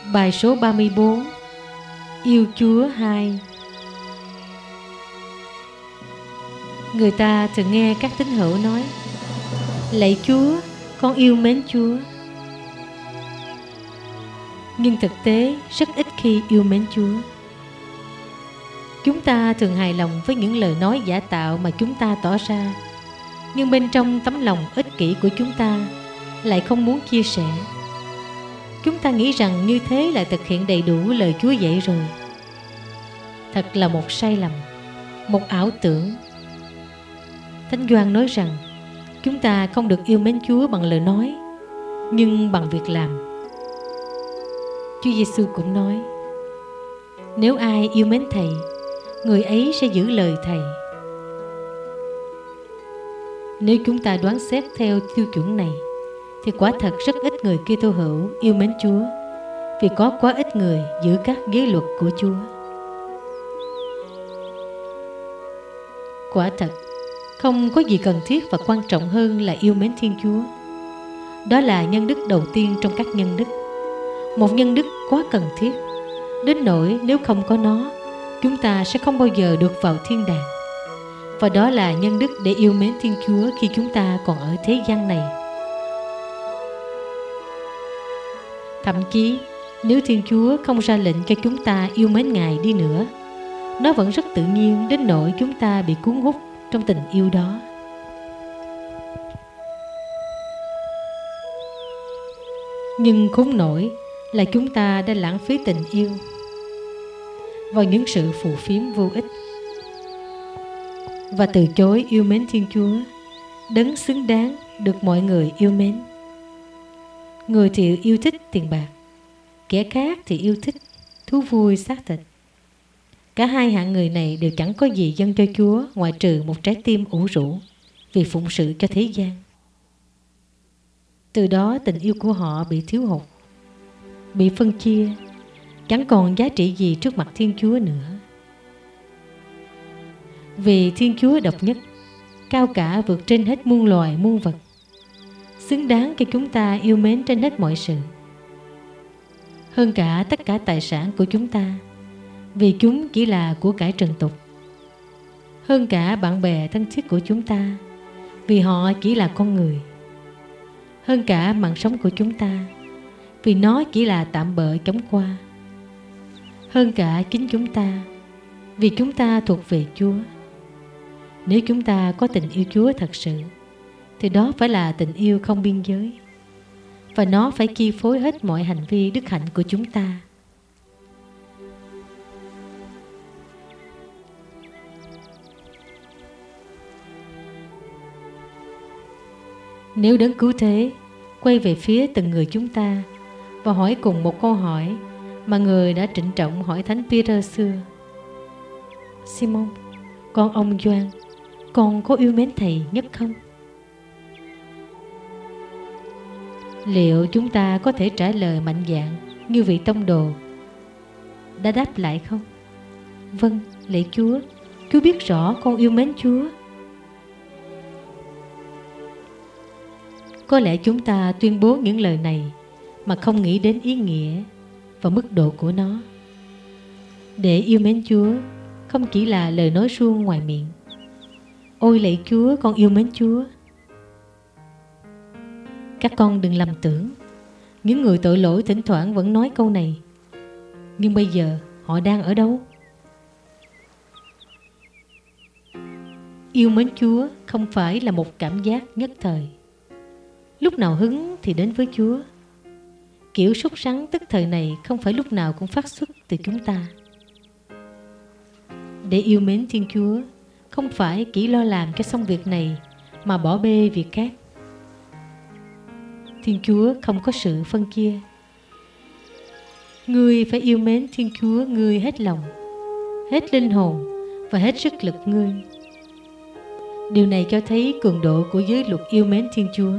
Bài số 34. Yêu Chúa 2. Người ta thường nghe các tín hữu nói: Lạy Chúa, con yêu mến Chúa. Nhưng thực tế rất ít khi yêu mến Chúa. Chúng ta thường hài lòng với những lời nói giả tạo mà chúng ta tỏ ra, nhưng bên trong tấm lòng ích kỷ của chúng ta lại không muốn chia sẻ. Chúng ta nghĩ rằng như thế là thực hiện đầy đủ lời Chúa dạy rồi. Thật là một sai lầm, một ảo tưởng. Thánh Gioan nói rằng chúng ta không được yêu mến Chúa bằng lời nói, nhưng bằng việc làm. Chúa Giêsu cũng nói: Nếu ai yêu mến Thầy, người ấy sẽ giữ lời Thầy. Nếu chúng ta đoán xét theo tiêu chuẩn này, thì quả thật rất ít người Kitô hữu yêu mến Chúa, vì có quá ít người giữ các giới luật của Chúa. Quả thật, không có gì cần thiết và quan trọng hơn là yêu mến Thiên Chúa. Đó là nhân đức đầu tiên trong các nhân đức, một nhân đức quá cần thiết, đến nỗi nếu không có nó, chúng ta sẽ không bao giờ được vào thiên đàng. Và đó là nhân đức để yêu mến Thiên Chúa khi chúng ta còn ở thế gian này. Thậm chí, nếu Thiên Chúa không ra lệnh cho chúng ta yêu mến Ngài đi nữa, nó vẫn rất tự nhiên đến nỗi chúng ta bị cuốn hút trong tình yêu đó. Nhưng khốn nổi là chúng ta đã lãng phí tình yêu vào những sự phù phiếm vô ích, và từ chối yêu mến Thiên Chúa, đấng xứng đáng được mọi người yêu mến. Người thì yêu thích tiền bạc, kẻ khác thì yêu thích thú vui xác thịt. Cả hai hạng người này đều chẳng có gì dâng cho Chúa ngoại trừ một trái tim ủ rũ vì phụng sự cho thế gian. Từ đó tình yêu của họ bị thiếu hụt, bị phân chia, chẳng còn giá trị gì trước mặt Thiên Chúa nữa. Vì Thiên Chúa độc nhất, cao cả vượt trên hết muôn loài muôn vật, xứng đáng cho chúng ta yêu mến trên hết mọi sự, hơn cả tất cả tài sản của chúng ta, vì chúng chỉ là của cải trần tục, hơn cả bạn bè thân thiết của chúng ta, vì họ chỉ là con người, hơn cả mạng sống của chúng ta, vì nó chỉ là tạm bợ chóng qua, hơn cả chính chúng ta, vì chúng ta thuộc về Chúa. Nếu chúng ta có tình yêu Chúa thật sự, thì đó phải là tình yêu không biên giới, và nó phải chi phối hết mọi hành vi đức hạnh của chúng ta. Nếu Đấng Cứu Thế quay về phía từng người chúng ta và hỏi cùng một câu hỏi mà người đã trịnh trọng hỏi Thánh Peter xưa: Simon, con ông Gioan, con có yêu mến Thầy nhất không? Liệu chúng ta có thể trả lời mạnh dạn như vị tông đồ đã đáp lại không? Vâng, lạy Chúa, Chúa biết rõ con yêu mến Chúa. Có lẽ chúng ta tuyên bố những lời này mà không nghĩ đến ý nghĩa và mức độ của nó. Để yêu mến Chúa không chỉ là lời nói suông ngoài miệng: Ôi lạy Chúa, con yêu mến Chúa. Các con đừng lầm tưởng, những người tội lỗi thỉnh thoảng vẫn nói câu này, nhưng bây giờ họ đang ở đâu? Yêu mến Chúa không phải là một cảm giác nhất thời, lúc nào hứng thì đến với Chúa. Kiểu sốt sắng tức thời này không phải lúc nào cũng phát xuất từ chúng ta. Để yêu mến Thiên Chúa không phải chỉ lo làm cho xong việc này mà bỏ bê việc khác. Thiên Chúa không có sự phân chia. Ngươi phải yêu mến Thiên Chúa ngươi hết lòng, hết linh hồn và hết sức lực ngươi. Điều này cho thấy cường độ của giới luật yêu mến Thiên Chúa.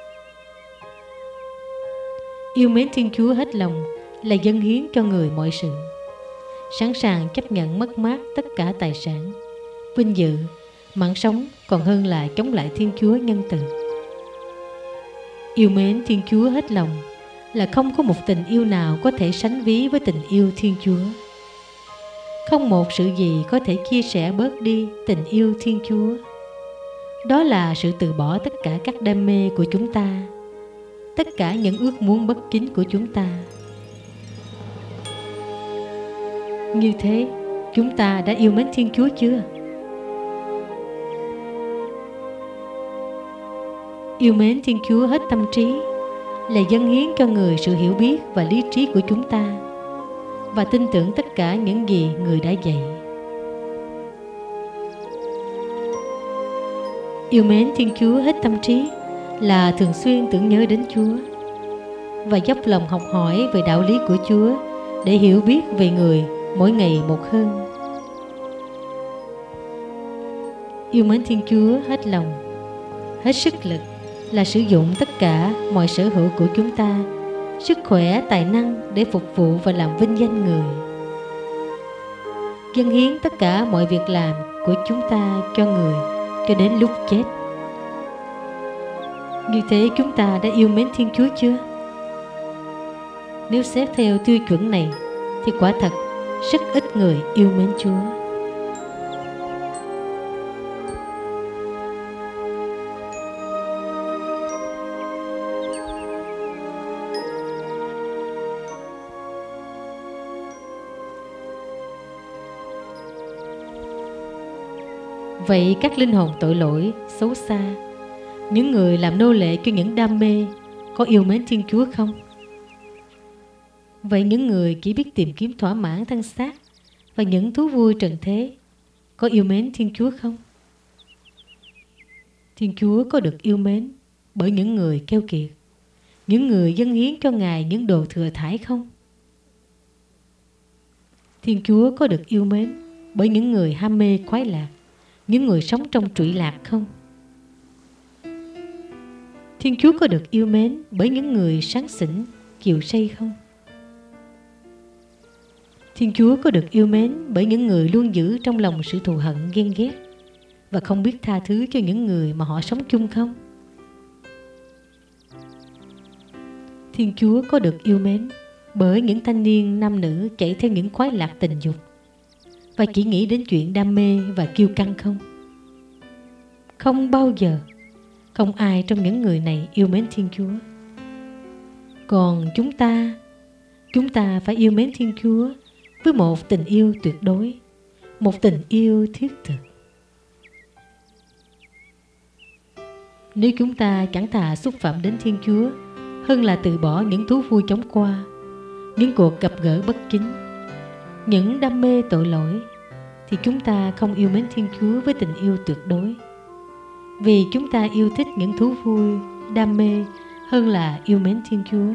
Yêu mến Thiên Chúa hết lòng là dâng hiến cho người mọi sự, sẵn sàng chấp nhận mất mát tất cả tài sản, vinh dự, mạng sống còn hơn là chống lại Thiên Chúa nhân từ. Yêu mến Thiên Chúa hết lòng là không có một tình yêu nào có thể sánh ví với tình yêu Thiên Chúa. Không một sự gì có thể chia sẻ bớt đi tình yêu Thiên Chúa. Đó là sự từ bỏ tất cả các đam mê của chúng ta, tất cả những ước muốn bất chính của chúng ta. Như thế, chúng ta đã yêu mến Thiên Chúa chưa? Yêu mến Thiên Chúa hết tâm trí là dâng hiến cho Người sự hiểu biết và lý trí của chúng ta, và tin tưởng tất cả những gì Người đã dạy. Yêu mến Thiên Chúa hết tâm trí là thường xuyên tưởng nhớ đến Chúa và dốc lòng học hỏi về đạo lý của Chúa để hiểu biết về Người mỗi ngày một hơn. Yêu mến Thiên Chúa hết lòng, hết sức lực là sử dụng tất cả mọi sở hữu của chúng ta, sức khỏe, tài năng để phục vụ và làm vinh danh Người. Dâng hiến tất cả mọi việc làm của chúng ta cho Người cho đến lúc chết. Như thế chúng ta đã yêu mến Thiên Chúa chưa? Nếu xét theo tiêu chuẩn này thì quả thật rất ít người yêu mến Chúa. Vậy các linh hồn tội lỗi, xấu xa, những người làm nô lệ cho những đam mê, có yêu mến Thiên Chúa không? Vậy những người chỉ biết tìm kiếm thỏa mãn thân xác và những thú vui trần thế, có yêu mến Thiên Chúa không? Thiên Chúa có được yêu mến bởi những người keo kiệt, những người dâng hiến cho Ngài những đồ thừa thải không? Thiên Chúa có được yêu mến bởi những người ham mê khoái lạc, những người sống trong trụy lạc không? Thiên Chúa có được yêu mến bởi những người sáng xỉn, kiều say không? Thiên Chúa có được yêu mến bởi những người luôn giữ trong lòng sự thù hận, ghen ghét và không biết tha thứ cho những người mà họ sống chung không? Thiên Chúa có được yêu mến bởi những thanh niên nam nữ chạy theo những khoái lạc tình dục và chỉ nghĩ đến chuyện đam mê và kiêu căng không? Không bao giờ, không ai trong những người này yêu mến Thiên Chúa. Còn chúng ta phải yêu mến Thiên Chúa với một tình yêu tuyệt đối, một tình yêu thiết thực. Nếu chúng ta chẳng thà xúc phạm đến Thiên Chúa hơn là từ bỏ những thú vui chóng qua, những cuộc gặp gỡ bất chính, những đam mê tội lỗi, thì chúng ta không yêu mến Thiên Chúa với tình yêu tuyệt đối. Vì chúng ta yêu thích những thú vui, đam mê hơn là yêu mến Thiên Chúa.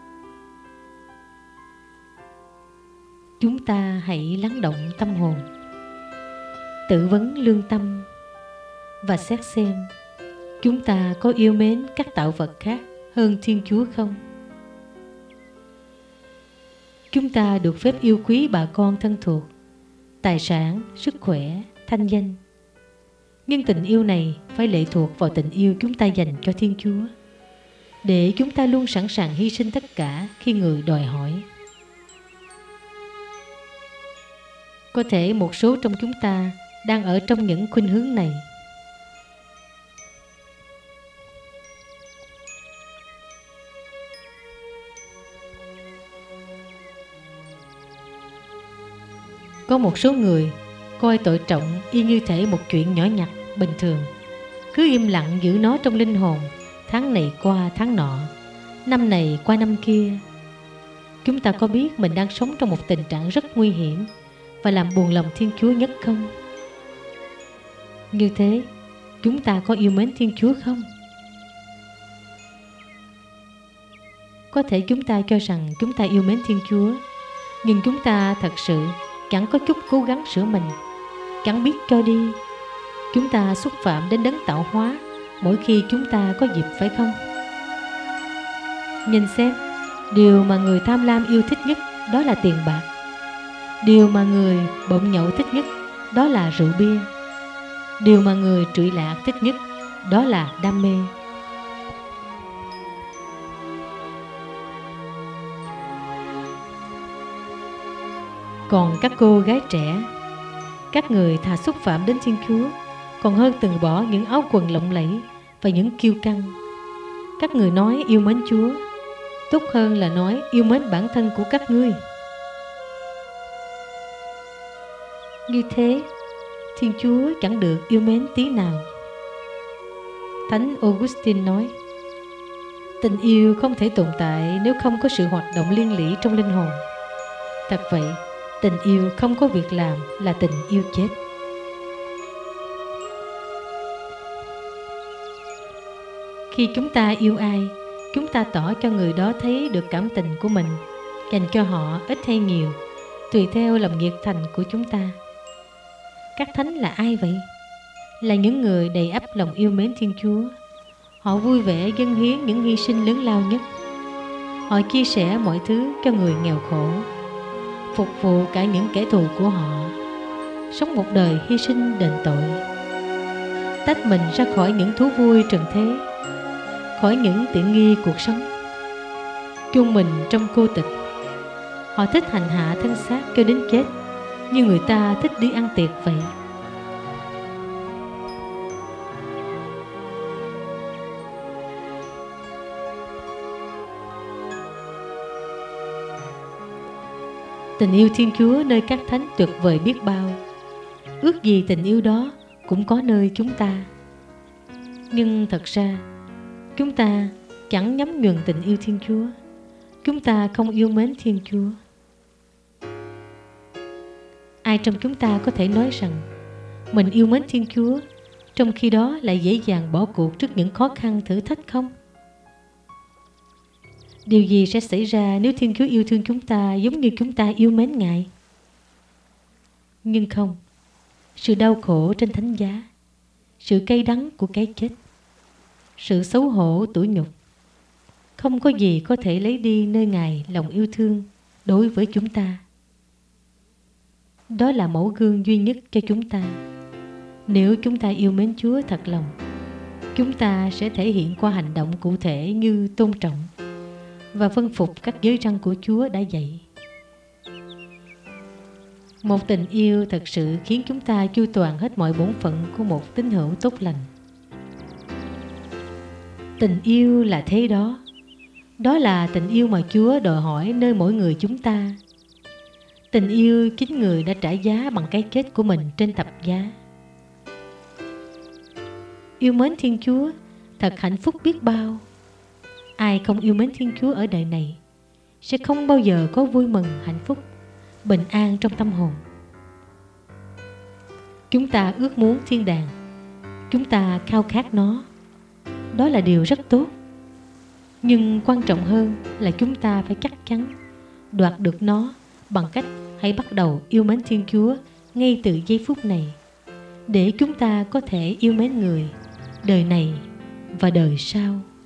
Chúng ta hãy lắng động tâm hồn, tự vấn lương tâm và xét xem chúng ta có yêu mến các tạo vật khác hơn Thiên Chúa không? Chúng ta được phép yêu quý bà con thân thuộc, tài sản, sức khỏe, thanh danh. Nhưng tình yêu này phải lệ thuộc vào tình yêu chúng ta dành cho Thiên Chúa, để chúng ta luôn sẵn sàng hy sinh tất cả khi Người đòi hỏi. Có thể một số trong chúng ta đang ở trong những khuynh hướng này. Có một số người coi tội trọng y như thể một chuyện nhỏ nhặt, bình thường, cứ im lặng giữ nó trong linh hồn, tháng này qua tháng nọ, năm này qua năm kia. Chúng ta có biết mình đang sống trong một tình trạng rất nguy hiểm và làm buồn lòng Thiên Chúa nhất không? Như thế, chúng ta có yêu mến Thiên Chúa không? Có thể chúng ta cho rằng chúng ta yêu mến Thiên Chúa, nhưng chúng ta thật sự chẳng có chút cố gắng sửa mình, chẳng biết cho đi. Chúng ta xúc phạm đến đấng tạo hóa mỗi khi chúng ta có dịp, phải không? Nhìn xem, điều mà người tham lam yêu thích nhất đó là tiền bạc. Điều mà người bộn nhậu thích nhất đó là rượu bia. Điều mà người trụy lạc thích nhất đó là đam mê. Còn các cô gái trẻ, các người thà xúc phạm đến Thiên Chúa còn hơn từ bỏ những áo quần lộng lẫy và những kiêu căng. Các người nói yêu mến Chúa, tốt hơn là nói yêu mến bản thân của các ngươi. Như thế, Thiên Chúa chẳng được yêu mến tí nào. Thánh Augustine nói, tình yêu không thể tồn tại nếu không có sự hoạt động liên lỉ trong linh hồn. Thật vậy, tình yêu không có việc làm là tình yêu chết. Khi chúng ta yêu ai, chúng ta tỏ cho người đó thấy được cảm tình của mình, dành cho họ ít hay nhiều, tùy theo lòng nhiệt thành của chúng ta. Các thánh là ai vậy? Là những người đầy ắp lòng yêu mến Thiên Chúa. Họ vui vẻ dâng hiến những hy sinh lớn lao nhất. Họ chia sẻ mọi thứ cho người nghèo khổ, phục vụ cả những kẻ thù của họ, sống một đời hy sinh đền tội, tách mình ra khỏi những thú vui trần thế, khỏi những tiện nghi cuộc sống, chôn mình trong cô tịch. Họ thích hành hạ thân xác cho đến chết, như người ta thích đi ăn tiệc vậy. Tình yêu Thiên Chúa nơi các thánh tuyệt vời biết bao. Ước gì tình yêu đó cũng có nơi chúng ta. Nhưng thật ra, chúng ta chẳng nhắm nhuần tình yêu Thiên Chúa. Chúng ta không yêu mến Thiên Chúa. Ai trong chúng ta có thể nói rằng mình yêu mến Thiên Chúa, trong khi đó lại dễ dàng bỏ cuộc trước những khó khăn thử thách không? Điều gì sẽ xảy ra nếu Thiên Chúa yêu thương chúng ta giống như chúng ta yêu mến Ngài? Nhưng không, sự đau khổ trên thánh giá, sự cay đắng của cái chết, sự xấu hổ tủi nhục, không có gì có thể lấy đi nơi Ngài lòng yêu thương đối với chúng ta. Đó là mẫu gương duy nhất cho chúng ta. Nếu chúng ta yêu mến Chúa thật lòng, chúng ta sẽ thể hiện qua hành động cụ thể như tôn trọng và vâng phục các giới răn của Chúa đã dạy. Một tình yêu thật sự khiến chúng ta chu toàn hết mọi bổn phận của một tín hữu tốt lành. Tình yêu là thế đó. Đó là tình yêu mà Chúa đòi hỏi nơi mỗi người chúng ta. Tình yêu chính người đã trả giá bằng cái chết của mình trên thập giá. Yêu mến Thiên Chúa thật hạnh phúc biết bao. Ai không yêu mến Thiên Chúa ở đời này sẽ không bao giờ có vui mừng, hạnh phúc, bình an trong tâm hồn. Chúng ta ước muốn thiên đàng, chúng ta khao khát nó. Đó là điều rất tốt. Nhưng quan trọng hơn là chúng ta phải chắc chắn đoạt được nó bằng cách hãy bắt đầu yêu mến Thiên Chúa ngay từ giây phút này, để chúng ta có thể yêu mến người đời này và đời sau.